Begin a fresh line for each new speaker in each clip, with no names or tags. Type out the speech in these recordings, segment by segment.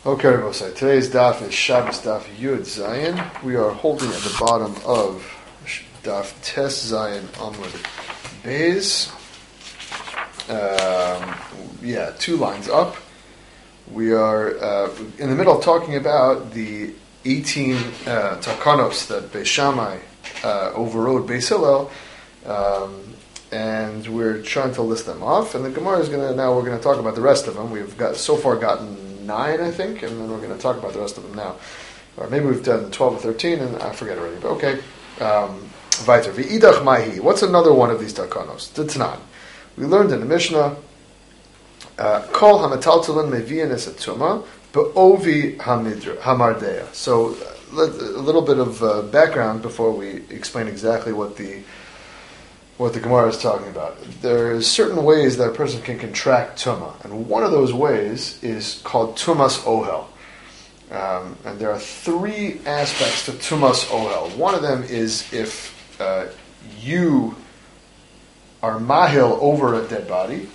Okay, Rabosai. Today's daf is Shabbos daf Yud Zayin. We are holding at the bottom of daf Tes Zayin Amud Beis. 2 lines up. We are in the middle of talking about the 18 takanos that Beis Shammai overrode Beis Hillel, and we're trying to list them off. And the Gemara is we're going to talk about the rest of them. We've so far gotten 9, I think, and then we're going to talk about the rest of them now. Or maybe we've done 12 or 13, and I forget already, but okay. Weiter. V'idach mahi. What's another one of these takanos? The Tanan. We learned in the Mishnah, Kol hamataltalin mevi'in es atuma, be'ovi hamardea. So, a little bit of background before we explain exactly what the Gemara is talking about. There's certain ways that a person can contract tumah, and one of those ways is called tumas ohel. And there are 3 aspects to tumas ohel. One of them is if you are mahil over a dead body,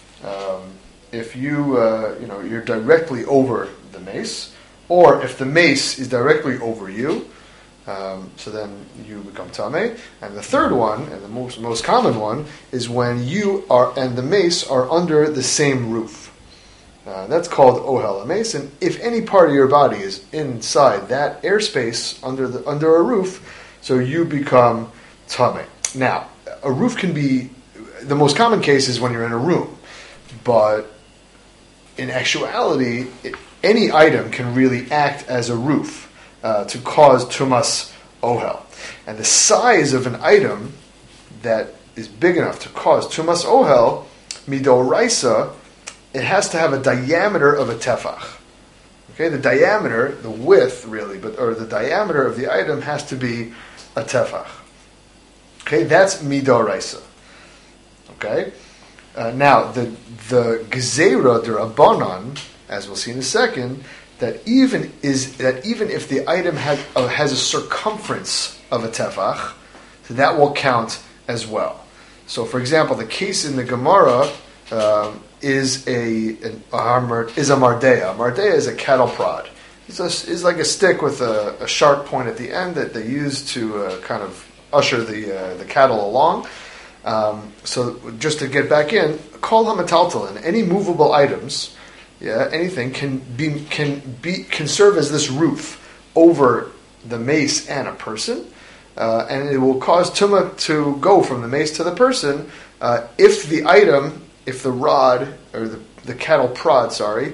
if you're directly over the mace, or if the mace is directly over you, so then you become tameh. And the third one, and the most common one, is when you and the mace are under the same roof. That's called ohel mace. And if any part of your body is inside that airspace under a roof, so you become tameh. Now, a roof can be the most common case is when you're in a room, but in actuality, any item can really act as a roof to cause tumas ohel. And the size of an item that is big enough to cause tumas ohel, midoraisa, it has to have a diameter of a tefach. Okay, the diameter, the width really, or the diameter of the item has to be a tefach. Okay, that's midoraisa. Okay, now the gezerah derabanan, as we'll see in a second, that even if the item has a circumference of a tefach, so that will count as well. So, for example, the case in the Gemara is a mardea. A mardea is a cattle prod. It's like a stick with a sharp point at the end that they use to kind of usher the cattle along. So, just to get back in, kol hamataltalin, any movable items. Anything can serve as this roof over the mace and a person, and it will cause tumah to go from the mace to the person if the rod or the cattle prod,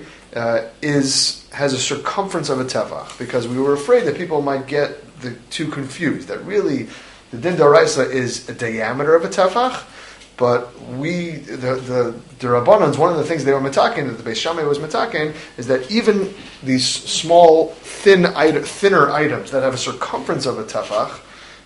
has a circumference of a tefach, because we were afraid that people might get the two confused. That really the din d'oraisa is a diameter of a tefach. But the Rabbanans, one of the things they were metaken, that the Beis Shammai was metaken, is that even these small, thinner items that have a circumference of a tefach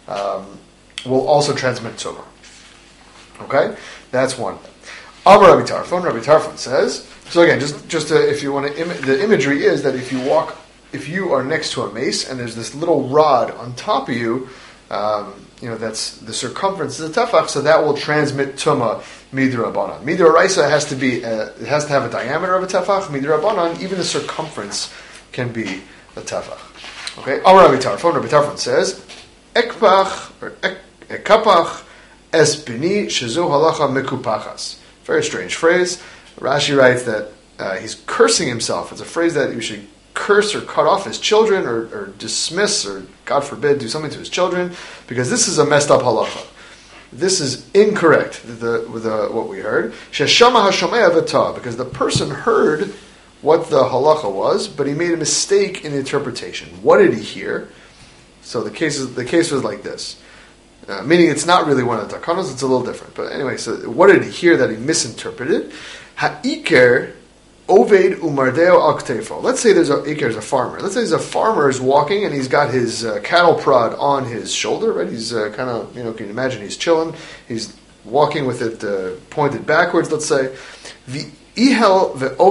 will also transmit tumah. Okay? That's one. Amar Rabbi Tarfon says, so again, just if you want to, the imagery is that if you are next to a mace and there's this little rod on top of you, that's the circumference of the tefach, so that will transmit tumah midrabanan. Midraraisa has to have a diameter of a tefach. Midrabanan, even the circumference can be a tefach. Okay. Amar Rabbi Tarfon says, ekpach or ekapach es bini shezu halacha mikupachas. Very strange phrase. Rashi writes that he's cursing himself. It's a phrase that you should curse or cut off his children, or dismiss, or God forbid, do something to his children, because this is a messed up halacha. This is incorrect. What we heard, sheshama hashomei avata, because the person heard what the halacha was, but he made a mistake in the interpretation. What did he hear? So the case was like this, meaning it's not really one of the takanos. It's a little different. But anyway, so what did he hear that he misinterpreted? Ha'iker Oved umardeo aktefo. Let's say there's a farmer. Let's say there's a farmer is walking and he's got his cattle prod on his shoulder, right? He's kind of, can you imagine he's chilling? He's walking with it pointed backwards, let's say. V'ihel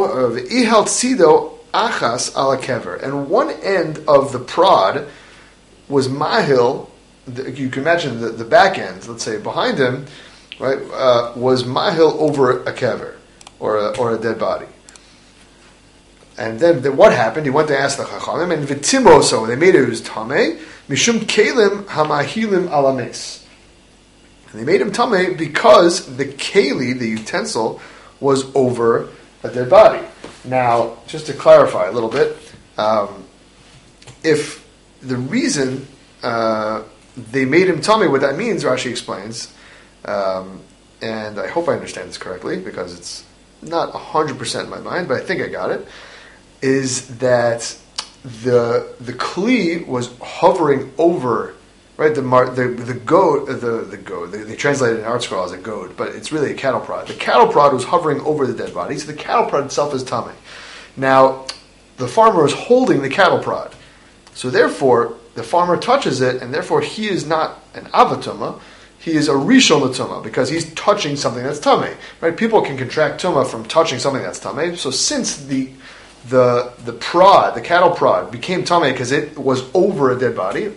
tzido achas ala kever. And one end of the prod was mahil, you can imagine the back end, let's say behind him, right, was mahil over a kever, or a dead body. And then what happened? He went to ask the Chachamim, and Vitimo, so they made it was Tameh, Mishum Kelim Hamahilim Alames. And they made him Tameh because the Keli, the utensil, was over a dead body. Now, just to clarify a little bit, if the reason they made him Tameh, what that means, Rashi explains, and I hope I understand this correctly, because it's not 100% in my mind, but I think I got it, is that the Kli was hovering over, right? The goat, they translate it in Art Scroll as a goat, but it's really a cattle prod. The cattle prod was hovering over the dead body, so the cattle prod itself is Tameh. Now, the farmer is holding the cattle prod, so therefore the farmer touches it, and therefore he is not an avatuma. He is a rishon l'tumah because he's touching something that's tameh. Right? People can contract tumah from touching something that's tameh. So since the prod, the cattle prod, became tameh because it was over a dead body,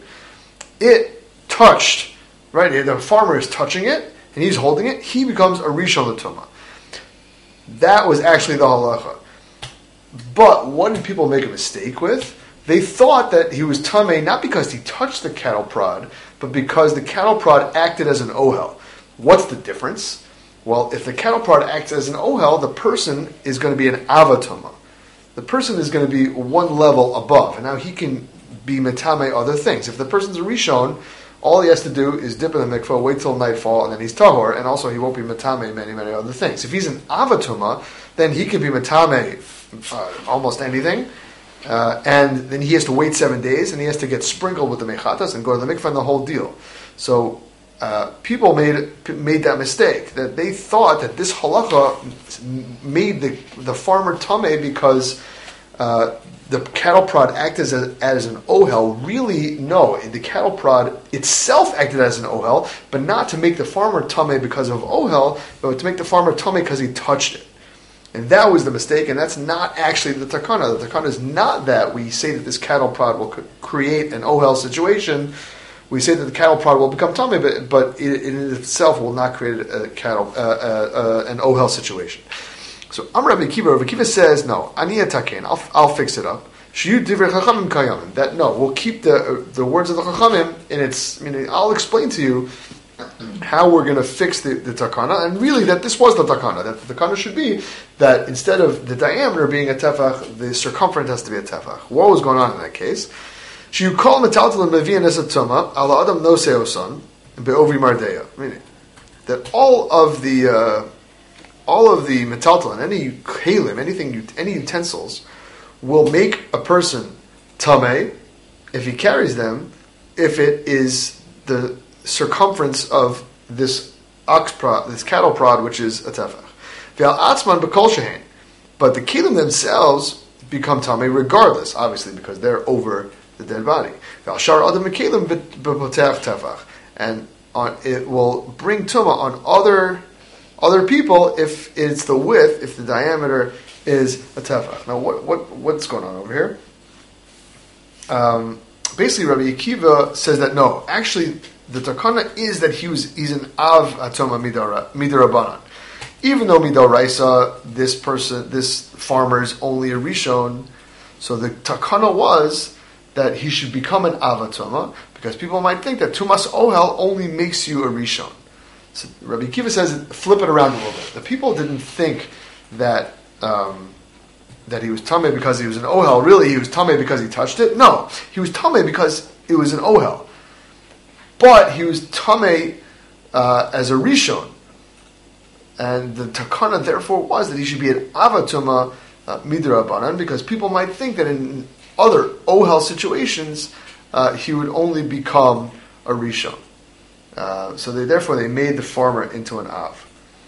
it touched. Right? The farmer is touching it and he's holding it. He becomes a rishon l'tumah. That was actually the halacha. But what did people make a mistake with? They thought that he was tameh not because he touched the cattle prod, but because the cattle prod acted as an ohel. What's the difference? Well, if the cattle prod acts as an ohel, the person is going to be an avatuma. The person is going to be one level above, and now he can be metame other things. If the person's a rishon, all he has to do is dip in the mikvah, wait till nightfall, and then he's tahor, and also he won't be metame many, many other things. If he's an avatuma, then he can be metame almost anything. And then he has to wait 7 days, and he has to get sprinkled with the mechatas and go to the mikvah and the whole deal. So people made that mistake, that they thought that this halacha made the farmer tameh because the cattle prod acted as an ohel. Really, no, the cattle prod itself acted as an ohel, but not to make the farmer tameh because of ohel, but to make the farmer tameh because he touched it. And that was the mistake, and that's not actually the takana. The takana is not that we say that this cattle prod will create an ohel situation. We say that the cattle prod will become tameh, but it in itself will not create an ohel situation. So Amar Rabbi Akiva says, no, ani ataken, I'll fix it up. Shiyu divrei chachamim kayamim. That no, we'll keep the words of the chachamim in its. I'll explain to you how we're going to fix the takana, and really that this was the takana, that the takana should be that instead of the diameter being a tefach, the circumference has to be a tefach. What was going on in that case? You call metaltal mevian as a tuma ala adam no seosan beovi mardeya. Meaning that all of the metaltal and any kalim, any utensils will make a person tameh if he carries them, if it is the circumference of this ox prod, this cattle prod, which is a tefach. Ve'al atzman b'kol shehein, but the kelim themselves become tamei regardless, obviously because they're over the dead body. Ve'al shar adam kelim b'potech tefach, and it will bring tumah on other people if it's the width, if the diameter is a tefach. Now, what's going on over here? Basically, Rabbi Akiva says that no, actually, the takana is that he's an av atoma midarabanan. Even though midoraisa, this farmer is only a rishon, so the takana was that he should become an av atoma, because people might think that tumas ohel only makes you a rishon. So Rabbi Akiva says, flip it around a little bit. The people didn't think that that he was tameh because he was an ohel. Really, he was tameh because he touched it? No, he was tameh because it was an ohel. But he was tameh as a rishon. And the takana therefore was that he should be an avatuma midrabanan, because people might think that in other ohel situations he would only become a rishon. So they made the farmer into an av.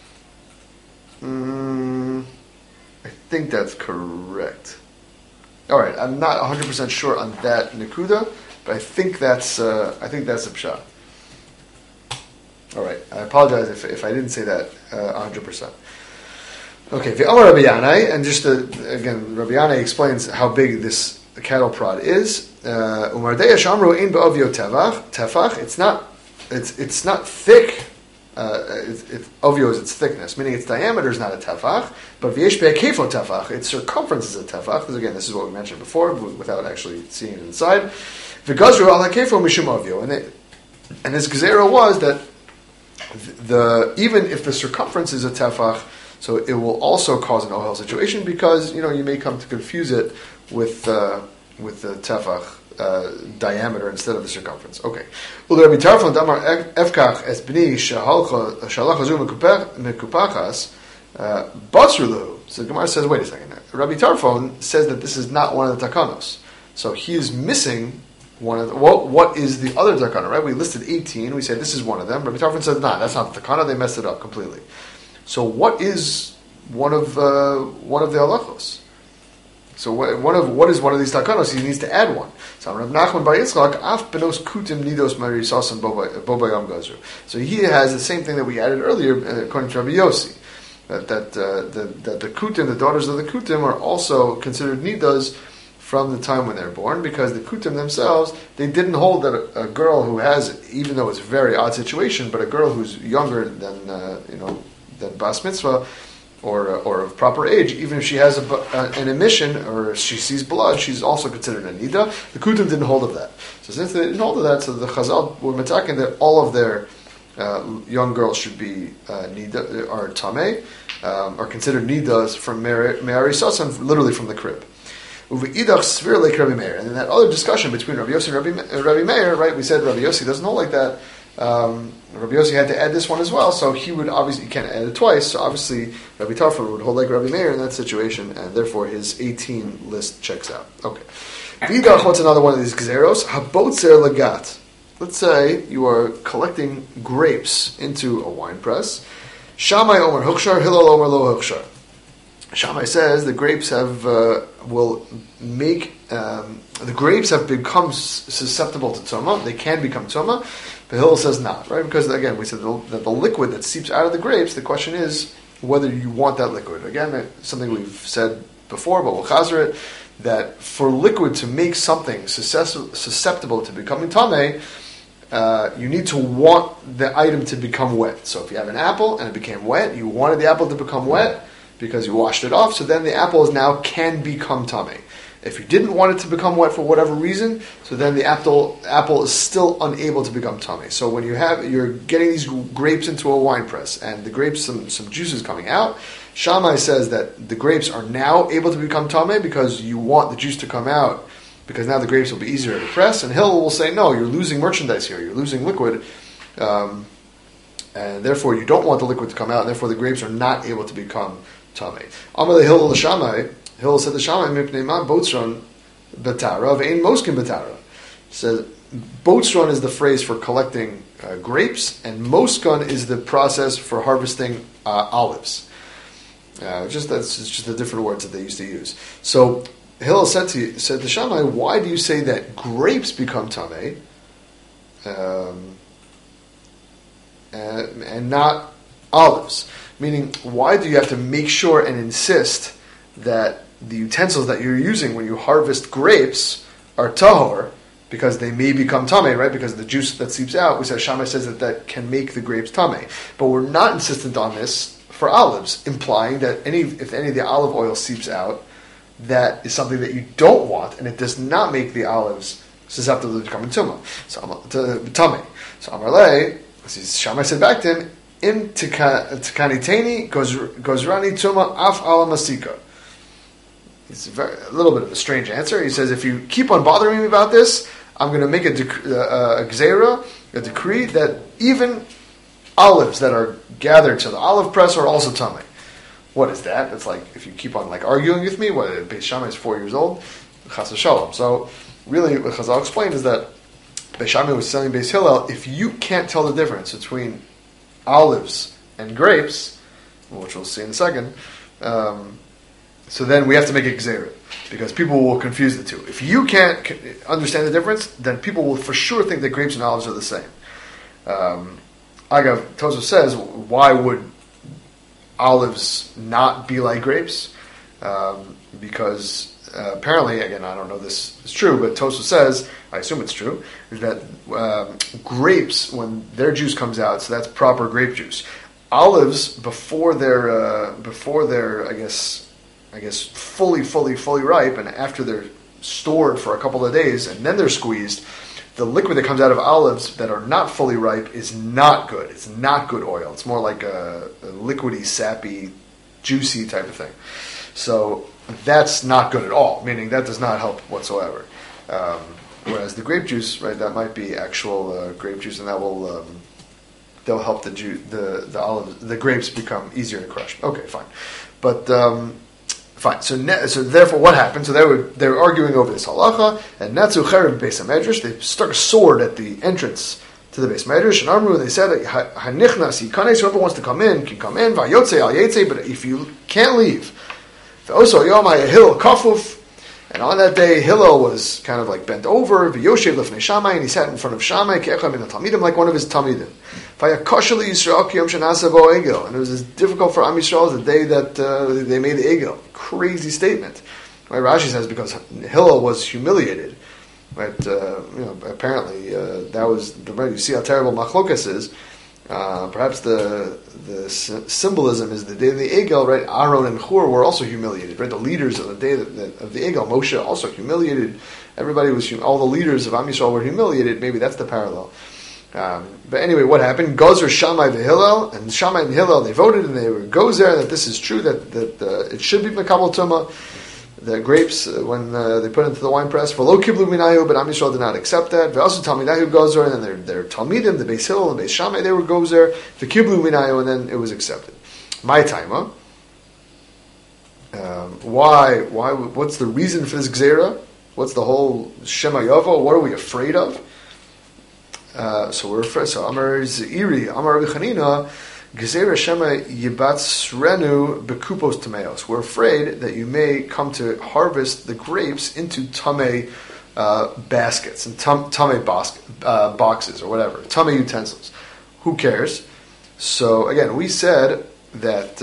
I think that's correct. All right, I'm not 100% sure on that nekuda, but I think that's a pshat. All right, I apologize if I didn't say that 100%. Okay, the Amar Rabbi Yanai, and just again, Rabbi Yanai explains how big this cattle prod is. Umardei Shamru ein ba'ovio tefach. It's not thick ovio is its thickness, meaning its diameter is not a tefach, but v'yesh be'akefo tefach, its circumference is a tefach. Because again, this is what we mentioned before, without actually seeing it inside. V'gazru al hakefo mishum ovio, and this gezerah was that even if the circumference is a tefach, so it will also cause an ohel situation because you may come to confuse it with the tefach diameter instead of the circumference. Okay. So the Gemara says, wait a second. Rabbi Tarfon says that this is not one of the takanos. So he is missing one of the, what is the other takana, right? We listed 18. We said this is one of them. Rabbi Tarfon said, nah, that's not the takana. They messed it up completely. So what is one of the halachos? So what is one of these takanos? He needs to add one. So Rav Nachman Bar Yitzchak af benos kutim nidos marisasan bobayam gazru. So he has the same thing that we added earlier, according to Rabbi Yossi, that the kutim, the daughters of the kutim, are also considered nidos from the time when they're born, because the kutim themselves, they didn't hold that a girl who has, even though it's a very odd situation, but a girl who's younger than than bas mitzvah, or of proper age, even if she has an emission or she sees blood, she's also considered a nida. The kutim didn't hold of that. So since they didn't hold of that, so the Chazal were metaking that all of their young girls should be nida or tameh, are considered nidas from Me'ari Sasan, literally from the crib. Uve'idach svir like Rabbi Meir, and then that other discussion between Rabbi Yossi and Rabbi Meir, right? We said Rabbi Yossi doesn't hold like that. Rabbi Yossi had to add this one as well, so he can't add it twice, so obviously Rabbi Tarfon would hold like Rabbi Meir in that situation, and therefore his 18 list checks out. Okay. Vidach, what's another one of these gzeros? Habotzer lagat. Let's say you are collecting grapes into a wine press. Shammai Omer Hukshar, Hillel Omer Lo Hukshar. Shammai says the grapes have the grapes have become susceptible to tumah. They can become tumah. But Hillel says not, right? Because again, we said that the liquid that seeps out of the grapes, the question is whether you want that liquid. Again, something we've said before, but we'll chazer it, that for liquid to make something susceptible to becoming tameh, you need to want the item to become wet. So if you have an apple and it became wet, you wanted the apple to become wet because you washed it off, so then the apple can become tameh. If you didn't want it to become wet for whatever reason, so then the apple is still unable to become tameh. So when you're getting these grapes into a wine press, and the grapes, some juices coming out, Shammai says that the grapes are now able to become tameh because you want the juice to come out, because now the grapes will be easier to press. And Hillel will say, no, you're losing merchandise here, you're losing liquid, and therefore you don't want the liquid to come out, and therefore the grapes are not able to become tameh. Amalei Hillel Shammai. Hillel said the Shammai mipnei ma botzron betara ve'ein moskin betara. Says botzron is the phrase for collecting grapes, and moskan is the process for harvesting olives. That's just the different words that they used to use. So Hillel said to Shammai, why do you say that grapes become tameh and not olives? Meaning, why do you have to make sure and insist that the utensils that you're using when you harvest grapes are tahor, because they may become tameh, right? Because of the juice that seeps out. We said Shammai says that can make the grapes tameh, but we're not insistent on this for olives, implying that if any of the olive oil seeps out, that is something that you don't want, and it does not make the olives susceptible to becoming tameh. So Amarle, Shammai said back to him, Im tikaniteni gozrani tuma af ala masika. It's a little bit of a strange answer. He says, if you keep on bothering me about this, I'm going to make a gzera, a decree that even olives that are gathered to the olive press are also tameh. What is that? It's like, if you keep on arguing with me, Beis Shammai is 4 years old, chas v'shalom. So really what Chazal explained is that Beis Shammai was telling Beis Hillel, if you can't tell the difference between olives and grapes, which we'll see in a second, so then we have to make a gzera, because people will confuse the two. If you can't understand the difference, then people will for sure think that grapes and olives are the same. Agav, Tosaf says, why would olives not be like grapes? because apparently, again, I don't know this is true, but Tosfos says, I assume it's true, that grapes, when their juice comes out, so that's proper grape juice. Olives, before they're I guess fully ripe, and after they're stored for a couple of days and then they're squeezed, the liquid that comes out of olives that are not fully ripe is not good. It's not good oil. It's more like a liquidy, sappy, juicy type of thing. So that's not good at all, meaning that does not help whatsoever. Whereas the grape juice, right, that might be actual grape juice, and that will they'll help the grapes become easier to crush. Okay, fine. But fine. So therefore, what happened? So they were arguing over this halacha, and Natzu Cherev Beis Hamedrash. They stuck a sword at the entrance to the Beis Medrash, and Amru, and they said, "Hanichnas Yikanes, whoever wants to come in can come in. Vayotze al Yetze, but if you can't leave, also Yom HaHillel Kafuf." And on that day, Hillel was kind of like bent over, V'yoshev lefnei Shammai, and he sat in front of Shammai, Ke'echad min haTalmidim, like one of his Talmidim. V'yakosha Yisrael ki yom shenasa bo egel, and it was as difficult for Am Yisrael as the day that they made the egel. Crazy statement. Right, Rashi says because Hillel was humiliated. Right, apparently that was the right. You see how terrible Machlokas is. Perhaps the symbolism is the day of the Egel, right? Aaron and Hur were also humiliated, right? The leaders of the day of the Egel, Moshe also humiliated. Everybody was all the leaders of Am Yisrael were humiliated. Maybe that's the parallel. But anyway, what happened? Gozer Shammai v'Hillel, and Shammai and Hillel, they voted and they were gozer that this is true, that it should be Mekabel Tumah. The grapes, when they put into the wine press, v'lo kiblu minayu, but Am Yisrael did not accept that. V'asu talmidahu gozer, and then their talmidim, the Beis Hillel and Beis Shammai, they were gozer. V'kiblu minayu, and then it was accepted. My taima. Why? What's the reason for this gzera? What's the whole Shema Yavo? What are we afraid of? So we're afraid. So Amar Zeiri, Amar Rabbi Chanina. Gezerah Shema yibatzrenu bekupos tameos. We're afraid that you may come to harvest the grapes into tamei baskets and tamei boxes or whatever, tamei utensils. Who cares? So again, we said that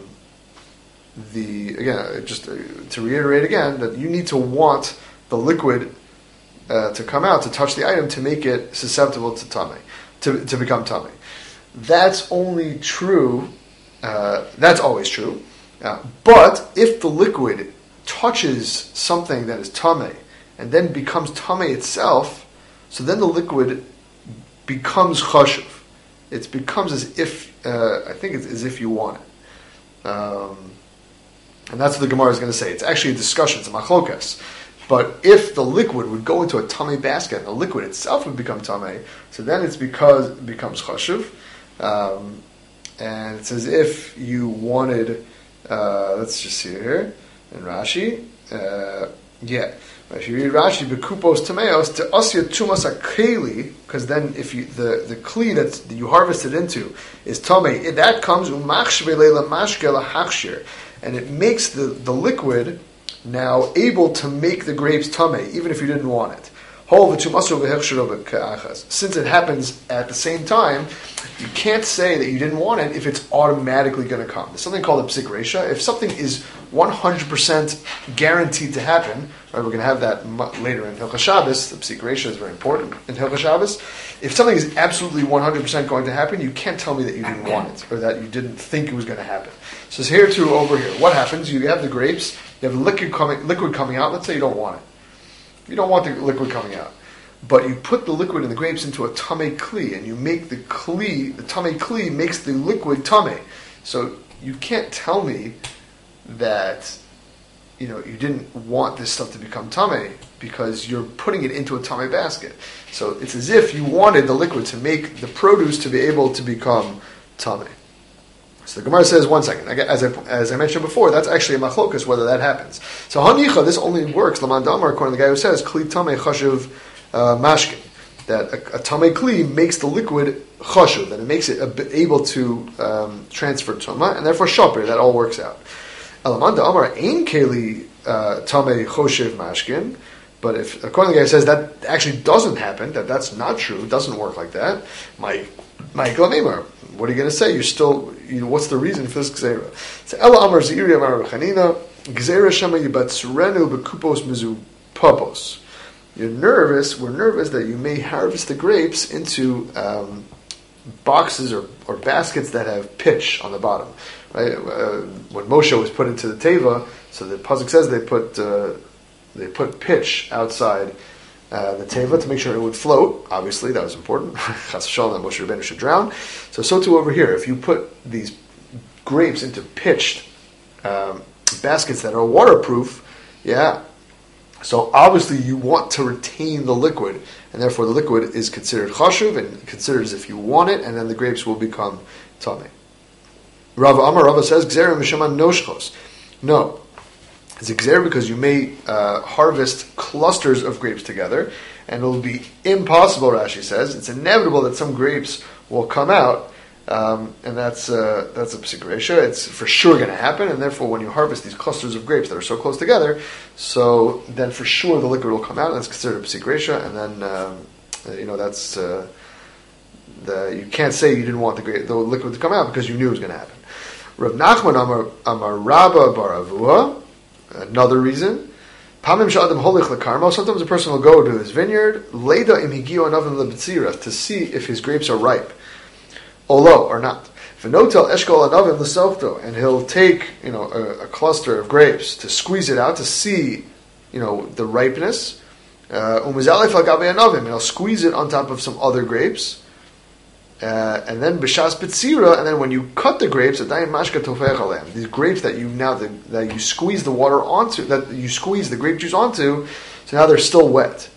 just to reiterate again, that you need to want the liquid to come out to touch the item to make it susceptible to tamei, to become tamei. That's only true. That's always true. But if the liquid touches something that is tamei and then becomes tamei itself, so then the liquid becomes chashuv. It becomes as if I think it's as if you want it, and that's what the Gemara is going to say. It's actually a discussion. It's a machlokas. But if the liquid would go into a tamei basket and the liquid itself would become tamei, so then it becomes chashuv. And it's as if you wanted, let's just see here, in Rashi, If you read Rashi, bekupos tameos, to asya tumas akeli, because then if you, the kli that you harvested into is tamei, that comes umachshve leila mashke lahachshir, and it makes the liquid now able to make the grapes tamei, even if you didn't want it. Since it happens at the same time, you can't say that you didn't want it if it's automatically going to come. There's something called a psik reisha. If something is 100% guaranteed to happen, right, we're going to have that later in Hilchos Shabbos. The psik reisha is very important in Hilchos Shabbos. If something is absolutely 100% going to happen, you can't tell me that you didn't want it or that you didn't think it was going to happen. So it's here to over here. What happens? You have the grapes, you have liquid coming out. Let's say you don't want it. You don't want the liquid coming out. But you put the liquid in the grapes into a tamei kli, and you make the tamei kli makes the liquid tamei. So you can't tell me that you didn't want this stuff to become tamei because you're putting it into a tamei basket. So it's as if you wanted the liquid to make the produce to be able to become tamei. So the Gemara says, one second, as I mentioned before, that's actually a machlokas whether that happens. So hanicha, this only works, Laman Damar, according to the guy who says, kli tamei chashuv mashkin, that a tamei kli makes the liquid chashuv, that it makes it able to transfer tuma, and therefore shaper, that all works out. Laman Damar, ein keli tamei choshev mashkin, but if, according to the guy who says that actually doesn't happen, that's not true, it doesn't work like that, Michael Neymar, what are you going to say? You're still, what's the reason for this gzeira? So Ella Amar Zeiri Amar Chanina. Gzera shama yibatzrenu bekupos mizu papos. We're nervous that you may harvest the grapes into boxes or baskets that have pitch on the bottom. Right? When Moshe was put into the teva, so the pasuk says they put pitch outside the teva to make sure it would float. Obviously, that was important. Chas v'shalom, that Moshe Rabbeinu should drown. So too over here, if you put these grapes into pitched baskets that are waterproof, so obviously you want to retain the liquid, and therefore the liquid is considered chashuv and considered as if you want it, and then the grapes will become tamei. Rava says, Gzera mishaman noshchos. No. It's a gzera because you may harvest clusters of grapes together, and it will be impossible, Rashi says. It's inevitable that some grapes will come out, and that's a psik resha. It's for sure going to happen, and therefore when you harvest these clusters of grapes that are so close together, so then for sure the liquid will come out, and that's considered a psik resha, and then, that's... you can't say you didn't want the liquid to come out because you knew it was going to happen. Rav Nachman Amar Rabba bar Avua, another reason. Pamim sh'adam holich lekarmo. Sometimes a person will go to his vineyard, leda im higio anavim lebetzira, to see if his grapes are ripe, olo or not. V'notel eshkol anavim lesofto, and he'll take a cluster of grapes to squeeze it out to see the ripeness. Umizalef al gabe anavim, and he'll squeeze it on top of some other grapes. And then b'shas betzira, and then when you cut the grapes, these grapes that you squeeze the water onto, that you squeeze the grape juice onto, so now they're still wet.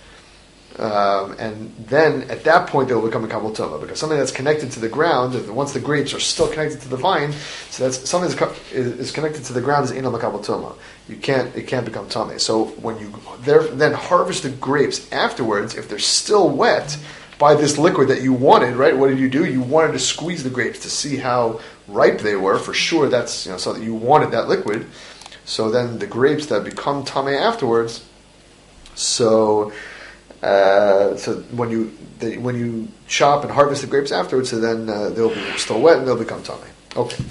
And then at that point they will become a kabel tova, because something that's connected to the ground, once the grapes are still connected to the vine, so that's something that is connected to the ground is inam kabel tova. It can't become tamei. So when you then harvest the grapes afterwards, if they're still wet by this liquid that you wanted, right? What did you do? You wanted to squeeze the grapes to see how ripe they were. For sure, that's so that you wanted that liquid. So then the grapes that become tamei afterwards. So when you chop and harvest the grapes afterwards, so then they'll be still wet and they'll become tamei. Okay.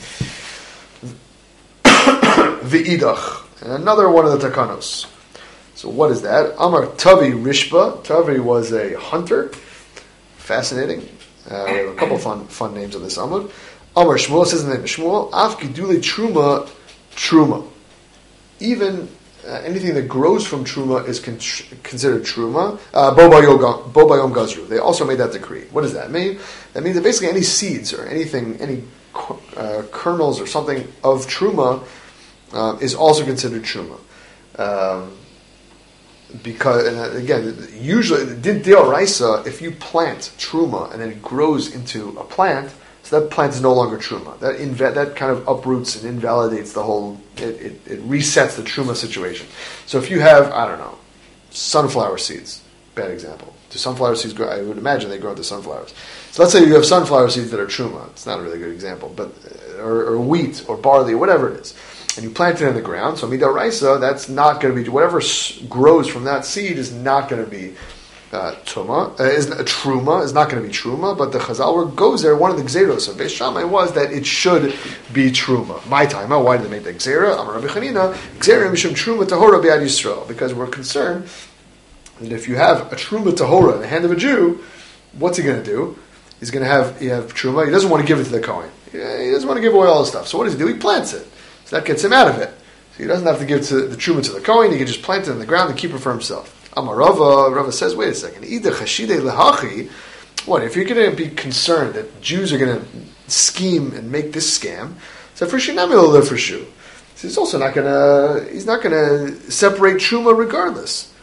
V'idach, and another one of the takanos. So what is that? Amar Tavi Rishba. Tavi was a hunter. Fascinating. We have a couple fun names of this Amud. Amar Shmuel says the name of Shmuel. Af gidule truma. Even anything that grows from truma is considered truma. Bo bayom gazru. They also made that decree. What does that mean? That means that basically any seeds or anything, any kernels or something of truma is also considered truma. Because, and again, usually, d'oraisa, if you plant truma and then it grows into a plant, so that plant is no longer truma. That kind of uproots and invalidates the whole, it resets the truma situation. So if you have, I don't know, sunflower seeds, bad example. Do sunflower seeds grow? I would imagine they grow into sunflowers. So let's say you have sunflower seeds that are truma. It's not a really good example, but or wheat or barley or whatever it is. And you plant it in the ground, so midoraisa, that's not going to be, whatever grows from that seed is not going to be truma, is not going to be truma, but the Chazal where goes there, one of the gzeros of Beis Shammai was that it should be truma. My time, why did they make the gzera? Amar Rabbi Chanina, gzera mishum truma tahora b'yad Yisrael, because we're concerned that if you have a truma tahora in the hand of a Jew, what's he going to do? He's going to have truma, he doesn't want to give it to the Kohen. He doesn't want to give away all the stuff. So what does he do? He plants it. That gets him out of it. So he doesn't have to give the truma to the Kohen, he can just plant it in the ground and keep it for himself. Amar Rava says, wait a second, Ida chashide lehachi, what, if you're going to be concerned that Jews are going to scheme and make this scam, so for shinami will live for shu. So he's also not going to separate truma regardless.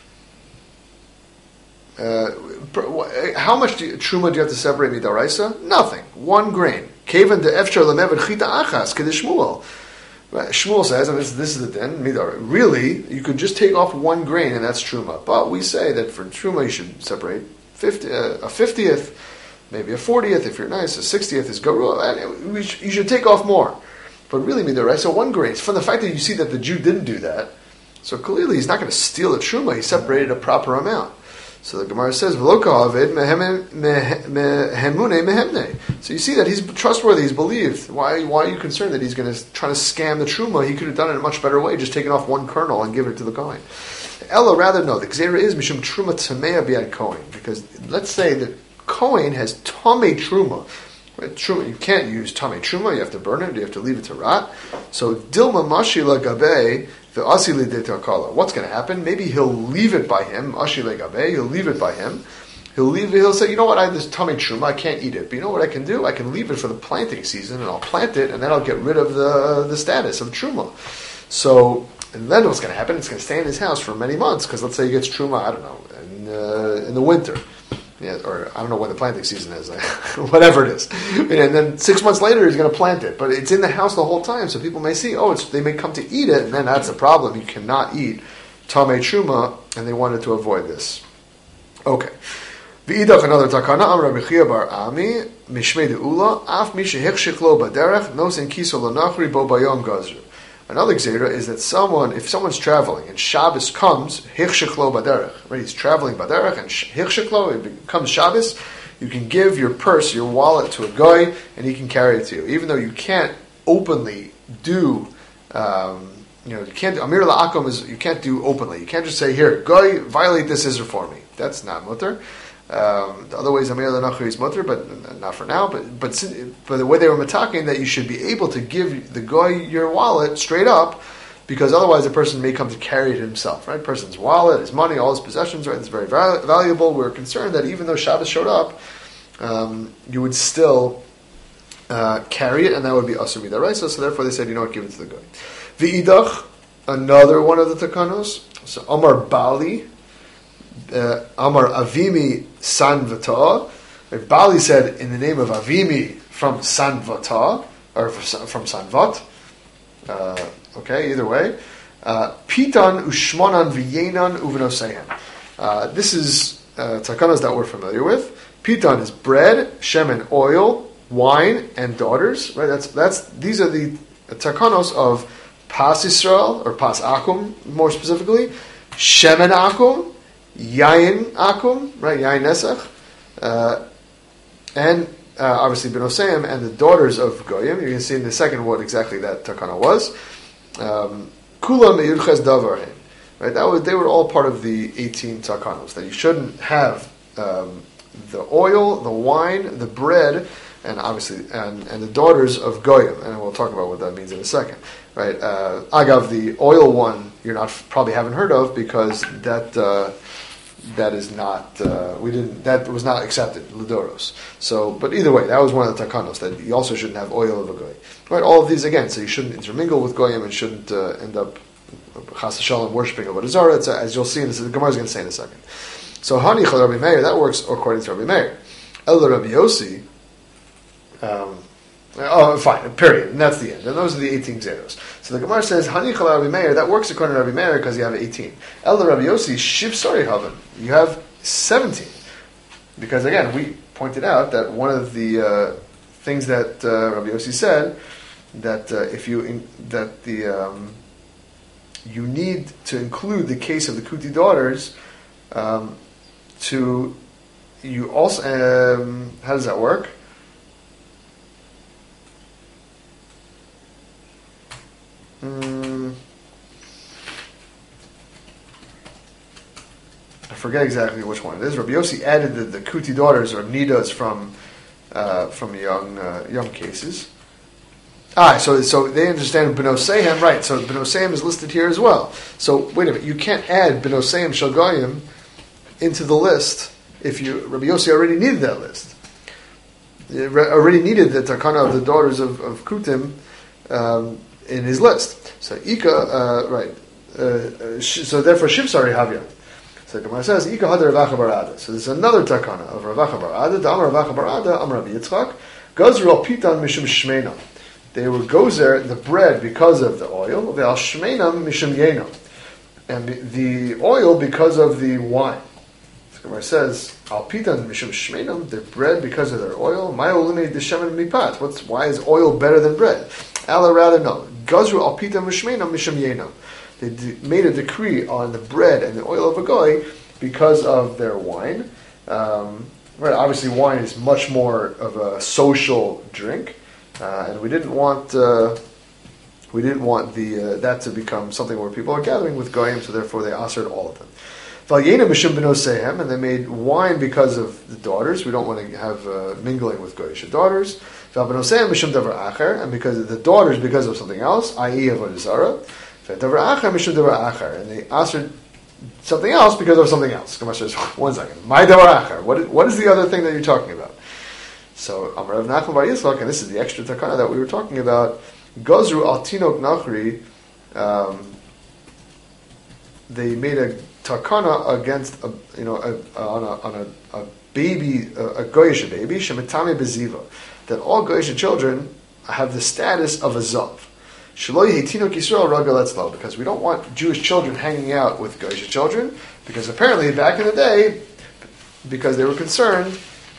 How much truma do you have to separate midaraisa? Nothing. 1 grain. Kevan de efshar lemevet chita achas k'de Shmuel. Shmuel says, and this is the din, midar. Really, you could just take off 1 grain and that's truma. But we say that for truma you should separate a 50th, maybe a 40th if you're nice. A 60th is garua, and you should take off more. But really, midar, so 1 grain. From the fact that you see that the Jew didn't do that, so clearly he's not going to steal the truma. He separated a proper amount. So the Gemara says, "V'lo ka'avid mehemune mehemne." So you see that he's trustworthy, he's believed. Why are you concerned that he's going to try to scam the truma? He could have done it in a much better way, just taken off one kernel and given it to the Kohen. Ella, rather, no, the Gzeira is mishum truma tamea biad Kohen. Because let's say that Kohen has tamei truma. Right? Truma, you can't use tamei truma, you have to burn it, you have to leave it to rot. So, dilma mashila gabe, the asili de takala. What's going to happen? Maybe he'll leave it by him, ashile gabe, he'll leave it by him. He'll say, you know what, I have this tamei truma, I can't eat it. But you know what I can do? I can leave it for the planting season, and I'll plant it, and then I'll get rid of the status of truma. So, and then what's going to happen? It's going to stay in his house for many months, because let's say he gets truma, I don't know, in the winter. Yeah, or I don't know when the planting season is, whatever it is. And then 6 months later, he's going to plant it. But it's in the house the whole time, so people may see, they may come to eat it, and then that's a problem. You cannot eat tamei truma, and they wanted to avoid this. Okay. V'idach, another takana, Amar Rabbi Chia bar Ami, Mishmei de'ula, Af mi shehechshik lo baderech, nosen kiso lo nachri bo bayom gazru. Another gzeira is that if someone's traveling and Shabbos comes, hichshik lo baderech, right? He's traveling baderech and hichshik lo, it becomes Shabbos, you can give your purse, your wallet to a guy, and he can carry it to you. Even though you can't openly do, you can't, Amir la'akum is, you can't do openly. You can't just say, here, guy, violate this Isser for me. That's not mutter. The other ways, Amir la'nachri is mutter, but not for now. But the way they were mataking, that you should be able to give the guy your wallet straight up, because otherwise the person may come to carry it himself, right? Person's wallet, his money, all his possessions, right? It's very valuable. We're concerned that even though Shabbos showed up, you would still carry it, and that would be asur midaraisa. So therefore they said, you know what, give it to the guy. V'idach, another one of the takanos. So Amar Bali, Amar Avimi Sanvata. Bali said in the name of Avimi from Sanvata, or from Sanvat. Okay, either way. Pitan ushmonan v'yenan uvenosehem. This is takanos that we're familiar with. Pitan is bread, shemen oil, wine, and daughters. Right. These are the takanos of Pas Yisrael, or Pas Akum, more specifically. Shemen Akum, Yain Akum, right? Yain Nesach, and obviously Benoseim, and the daughters of Goyim. You can see in the second what exactly that takana was. Kula me'yurches davarhin. Right? They were all part of the 18 takanos, that you shouldn't have the oil, the wine, the bread, and obviously and the daughters of Goyim, and we'll talk about what that means in a second. Right? Agav, the oil one, probably haven't heard of, because that is not that was not accepted Ludoros. So, but either way, that was one of the takanos, that you also shouldn't have oil of a goy. Right? All of these again, so you shouldn't intermingle with goyim and shouldn't end up chas v'shalom worshiping Avodah Zarah. As you'll see, the Gemara is going to say in a second. So Hani Chal Rabbi Meir, that works according to Rabbi Meir. El Rabbi Yossi. Fine, period. And that's the end. And those are the 18 zeros. So the Gemara says, Hani Chal Rabbi Meir, that works according to Rabbi Meir because you have 18. El Rabbi Yossi, Shiv Sari Havan, you have 17. Because again, we pointed out that one of the things that Rabbi Yossi said, that you need to include the case of the Kuti daughters you also, how does that work? I forget exactly which one it is. Rabbi Yossi added the Kuti daughters or Nidas from young cases. So they understand Benoseim, right? So Benoseim is listed here as well. So wait a minute, you can't add Benoseim Shalgoyim into the list if Rabbi Yossi already needed that list. Already needed the takana of the daughters of Kutim in his list. So Ika, right? So therefore Shivsari Havya. So Gemara says Ika Hadar Ravacha Barada. So there's another takana of Ravacha Barada. The Amar Ravacha Barada, Amar Rabbi Yitzchak, Gazru Pitan Mishum Shmeina. They were gozer the bread because of the oil. Ve'al Shmeinam Mishum Yenam, and the oil because of the wine. So Gemara says Al Pitan Mishum Shmeinam, the bread because of their oil. Ma'olune Deshemen Mipat. Why is oil better than bread? Allah rather no. Gazru Al Pitan Mishmeinam Mishum Yenam. They made a decree on the bread and the oil of a goy because of their wine. Right, obviously, wine is much more of a social drink, and we didn't want that to become something where people are gathering with goyim. So therefore, they assered all of them. And they made wine because of the daughters. We don't want to have mingling with goyish daughters. And because of the daughters, because of something else, i.e. avodah zarah. And they assered something else because of something else. Gemara says, 1 second. My davar acher. What is the other thing that you're talking about? So Amar Rav Nachman bar Yitzchak, and this is the extra takana that we were talking about. Gozru al tinok nachri. They made a takana against on a baby, a goyish baby, shemitame beziva, that all goyish children have the status of a zav. Because we don't want Jewish children hanging out with goyish children, because apparently back in the day, because they were concerned,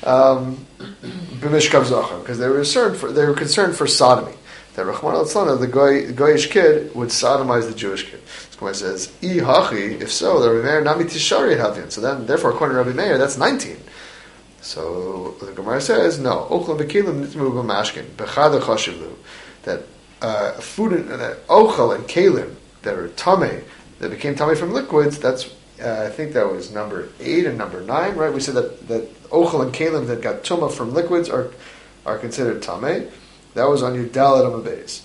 because they were concerned for sodomy. That Rahman al-Tzlana, the goyish kid, would sodomize the Jewish kid. So Gemara says, if so, the Rabbi Meir nami tishari havin. So then, therefore, according to Rabbi Meir, that's 19. So the Gemara says, no. Ochlam bekilim nitmu b'mashkin bechada chashivlu, that food that ochel and kalim that are tamei, that became tamei from liquids. That's I think that was number 8 and number 9, right? We said that ochel and kalim that got tuma from liquids are considered tamei. That was on your Dalet Amabeis.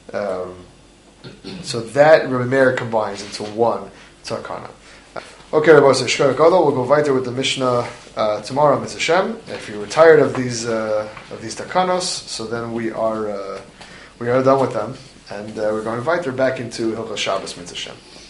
So that Rabbi Meir combines into one takana. Okay, Rabbi says Shkoyach Gadol. We'll go weiter with the Mishnah tomorrow, Mitzvah Shem. If you were tired of these takanos, so then we are done with them, and we're going weiter back into Hilchos Shabbos Mitzvah Shem.